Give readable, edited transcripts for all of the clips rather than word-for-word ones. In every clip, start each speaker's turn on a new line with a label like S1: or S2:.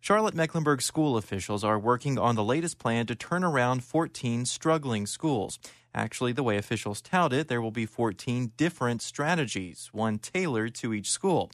S1: Charlotte-Mecklenburg school officials are working on the latest plan to turn around 14 struggling schools. Actually, the way officials tout it, there will be 14 different strategies, one tailored to each school.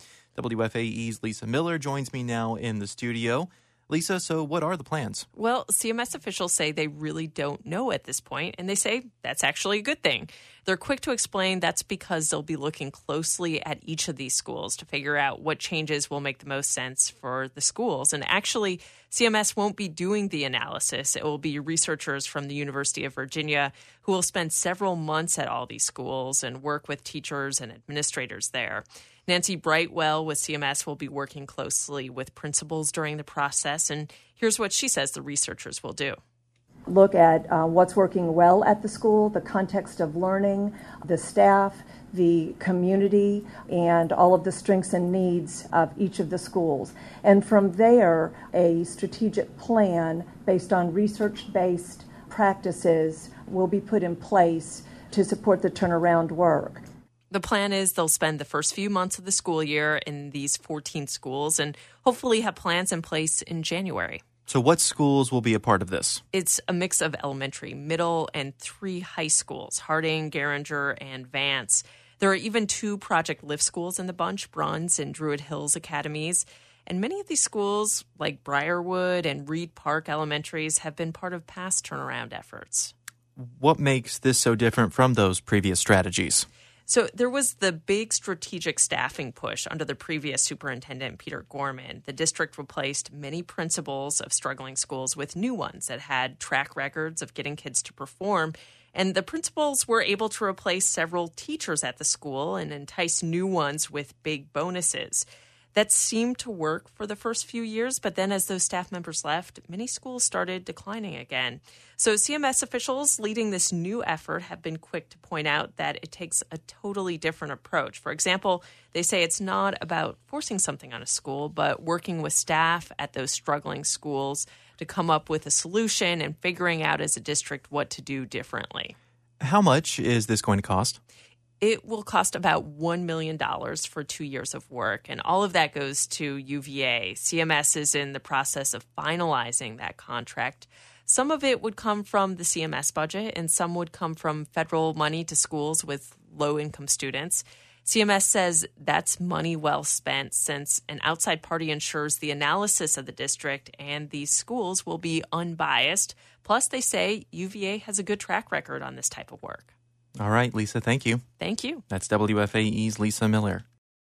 S1: WFAE's Lisa Miller joins me now in the studio. Lisa, so what are the plans?
S2: Well, CMS officials say they really don't know at this point, and they say that's actually a good thing. They're quick to explain that's because they'll be looking closely at each of these schools to figure out what changes will make the most sense for the schools. And actually, CMS won't be doing the analysis. It will be researchers from the University of Virginia who will spend several months at all these schools and work with teachers and administrators there. Nancy Brightwell with CMS will be working closely with principals during the process, and here's what she says the researchers will do.
S3: Look at what's working well at the school, the context of learning, the staff, the community, and all of the strengths and needs of each of the schools. And from there, a strategic plan based on research-based practices will be put in place to support the turnaround work.
S2: The plan is they'll spend the first few months of the school year in these 14 schools and hopefully have plans in place in January.
S1: So what schools will be a part of this?
S2: It's a mix of elementary, middle, and 3 high schools, Harding, Garinger, and Vance. There are even 2 Project Lift schools in the bunch, Bruns and Druid Hills Academies. And many of these schools, like Briarwood and Reed Park Elementaries, have been part of past turnaround efforts.
S1: What makes this so different from those previous strategies?
S2: So there was the big strategic staffing push under the previous superintendent, Peter Gorman. The district replaced many principals of struggling schools with new ones that had track records of getting kids to perform. And the principals were able to replace several teachers at the school and entice new ones with big bonuses. That seemed to work for the first few years, but then as those staff members left, many schools started declining again. So CMS officials leading this new effort have been quick to point out that it takes a totally different approach. For example, they say it's not about forcing something on a school, but working with staff at those struggling schools to come up with a solution and figuring out as a district what to do differently.
S1: How much is this going to cost?
S2: It will cost about $1 million for 2 years of work, and all of that goes to UVA. CMS is in the process of finalizing that contract. Some of it would come from the CMS budget, and some would come from federal money to schools with low-income students. CMS says that's money well spent since an outside party ensures the analysis of the district and these schools will be unbiased. Plus, they say UVA has a good track record on this type of work.
S1: All right, Lisa, thank you.
S2: Thank you.
S1: That's WFAE's Lisa Miller.